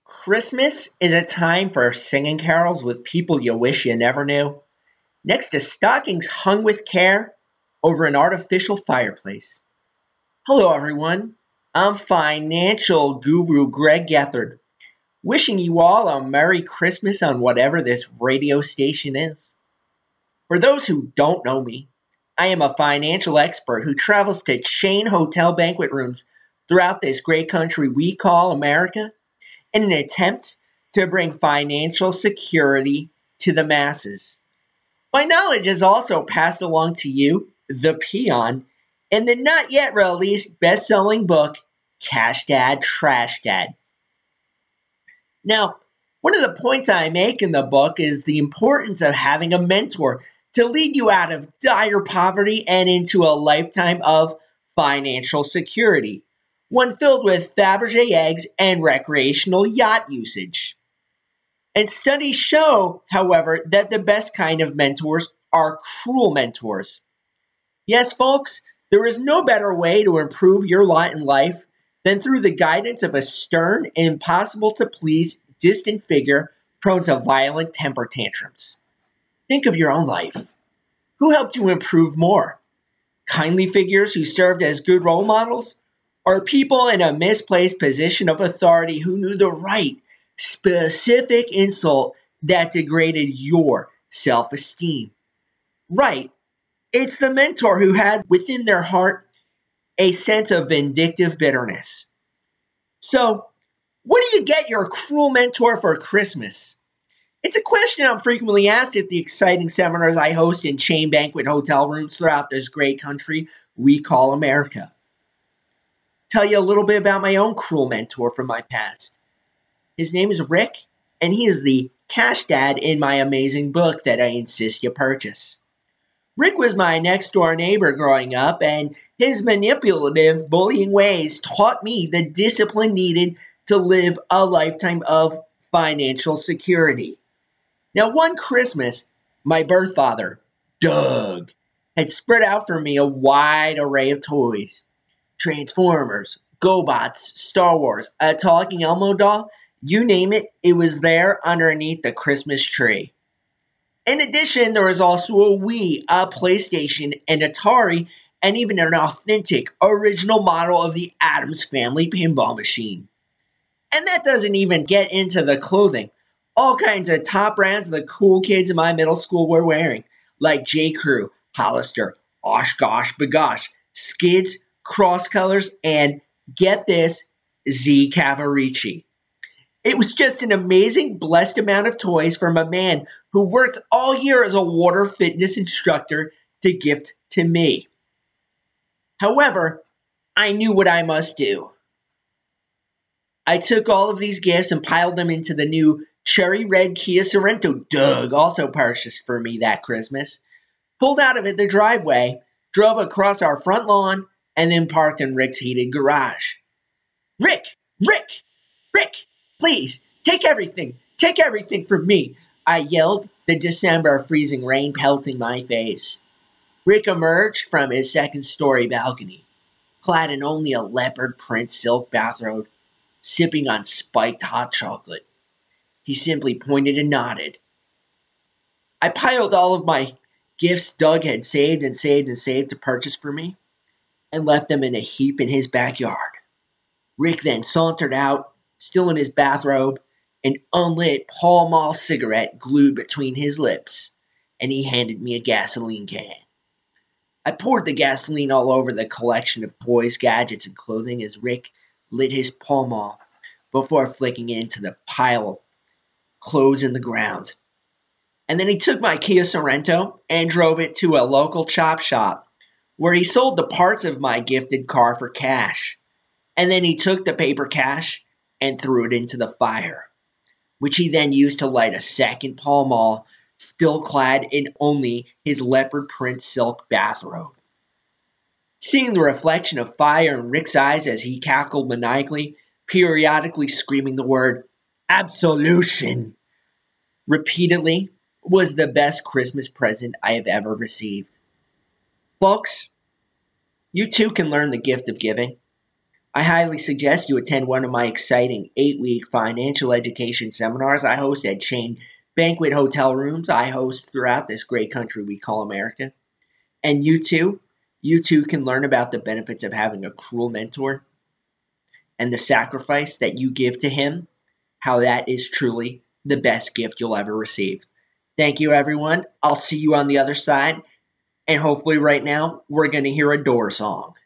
Christmas is a time for singing carols with people you wish you never knew, next to stockings hung with care over an artificial fireplace. Hello, everyone. I'm financial guru Greg Gethard, wishing you all a Merry Christmas on whatever this radio station is. For those who don't know me, I am a financial expert who travels to chain hotel banquet rooms throughout this great country we call America in an attempt to bring financial security to the masses. My knowledge is also passed along to you, the peon, in the not yet released best selling book, Cash Dad, Trash Dad. Now, one of the points I make in the book is the importance of having a mentor to lead you out of dire poverty and into a lifetime of financial security, one filled with Fabergé eggs and recreational yacht usage. And studies show, however, that the best kind of mentors are cruel mentors. Yes, folks, there is no better way to improve your lot in life than through the guidance of a stern, impossible to please, distant figure prone to violent temper tantrums. Think of your own life. Who helped you improve more? Kindly figures who served as good role models? Or people in a misplaced position of authority who knew the right, specific insult that degraded your self esteem? Right, it's the mentor who had within their heart a sense of vindictive bitterness. So, what do you get your cruel mentor for Christmas? It's a question I'm frequently asked at the exciting seminars I host in chain banquet hotel rooms throughout this great country we call America. Tell you a little bit about my own cruel mentor from my past. His name is Rick, and he is the cash dad in my amazing book that I insist you purchase. Rick was my next door neighbor growing up, and his manipulative, bullying ways taught me the discipline needed to live a lifetime of financial security. Now, one Christmas, my birth father, Doug, had spread out for me a wide array of toys. Transformers, GoBots, Star Wars, a talking Elmo doll, you name it, it was there underneath the Christmas tree. In addition, there was also a Wii, a PlayStation, an Atari, and even an authentic, original model of the Addams Family pinball machine. And that doesn't even get into the clothing. All kinds of top brands the cool kids in my middle school were wearing, like J. Crew, Hollister, Oshkosh Bagosh, Skids, Cross Colors, and get this, Z Cavaricci. It was just an amazing, blessed amount of toys from a man who worked all year as a water fitness instructor to gift to me. However, I knew what I must do. I took all of these gifts and piled them into the new cherry red Kia Sorento Doug also purchased for me that Christmas, pulled out of it the driveway, drove across our front lawn, and then parked in Rick's heated garage. Rick! Rick! Rick! Please, take everything from me, I yelled, the December freezing rain pelting my face. Rick emerged from his second-story balcony, clad in only a leopard print silk bathrobe, sipping on spiked hot chocolate. He simply pointed and nodded. I piled all of my gifts Doug had saved to purchase for me and left them in a heap in his backyard. Rick then sauntered out, still in his bathrobe, an unlit Pall Mall cigarette glued between his lips, and he handed me a gasoline can. I poured the gasoline all over the collection of toys, gadgets, and clothing as Rick lit his Pall Mall before flicking it into the pile of clothes in the ground. And then he took my Kia Sorento and drove it to a local chop shop where he sold the parts of my gifted car for cash. And then he took the paper cash and threw it into the fire, which he then used to light a second Pall Mall, still clad in only his leopard print silk bathrobe. Seeing the reflection of fire in Rick's eyes as he cackled maniacally, periodically screaming the word absolution repeatedly, was the best Christmas present I have ever received. Folks, you too can learn the gift of giving. I highly suggest you attend one of my exciting 8-week financial education seminars I host at chain banquet hotel rooms I host throughout this great country we call America. And you too can learn about the benefits of having a cruel mentor and the sacrifice that you give to him, how that is truly the best gift you'll ever receive. Thank you, everyone. I'll see you on the other side. And hopefully, right now, we're going to hear a Door song.